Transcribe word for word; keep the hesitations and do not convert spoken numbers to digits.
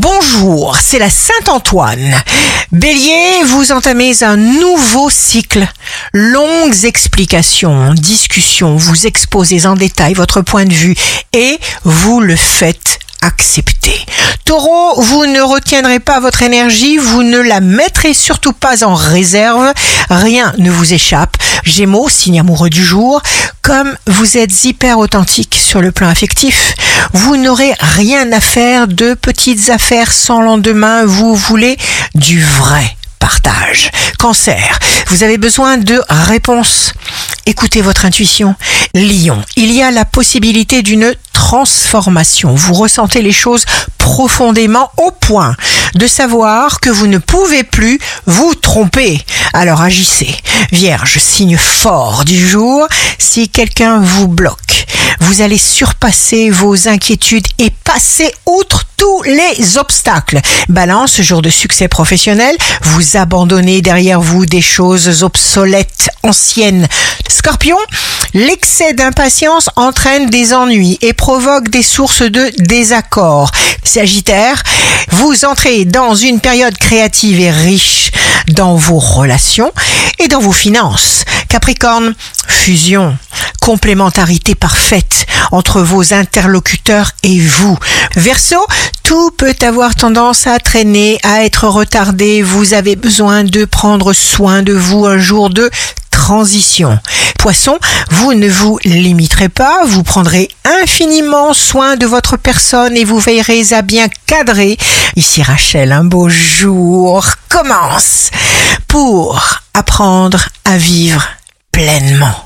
Bonjour, c'est la Saint-Antoine. Bélier, vous entamez un nouveau cycle. Longues explications, discussions, vous exposez en détail votre point de vue et vous le faites accepter. Taureau, vous ne retiendrez pas votre énergie, vous ne la mettrez surtout pas en réserve, rien ne vous échappe. Gémeaux, signe amoureux du jour, comme vous êtes hyper authentique sur le plan affectif, vous n'aurez rien à faire de petites affaires sans lendemain, vous voulez du vrai partage. Cancer, vous avez besoin de réponses. Écoutez votre intuition. Lion, il y a la possibilité d'une transformation. Vous ressentez les choses profondément au point de savoir que vous ne pouvez plus vous tromper. Alors agissez. Vierge, signe fort du jour, si quelqu'un vous bloque, vous allez surpasser vos inquiétudes et passer outre tous les obstacles. Balance, jour de succès professionnel, vous abandonnez derrière vous des choses obsolètes, anciennes. Scorpion, l'excès d'impatience entraîne des ennuis et provoque des sources de désaccord. Sagittaire, vous entrez dans une période créative et riche dans vos relations et dans vos finances. Capricorne, fusion, complémentarité parfaite entre vos interlocuteurs et vous. Verseau, tout peut avoir tendance à traîner, à être retardé. Vous avez besoin de prendre soin de vous un jour de transition. Poisson, vous ne vous limiterez pas, vous prendrez infiniment soin de votre personne et vous veillerez à bien cadrer. Ici Rachel, un beau jour commence pour apprendre à vivre pleinement.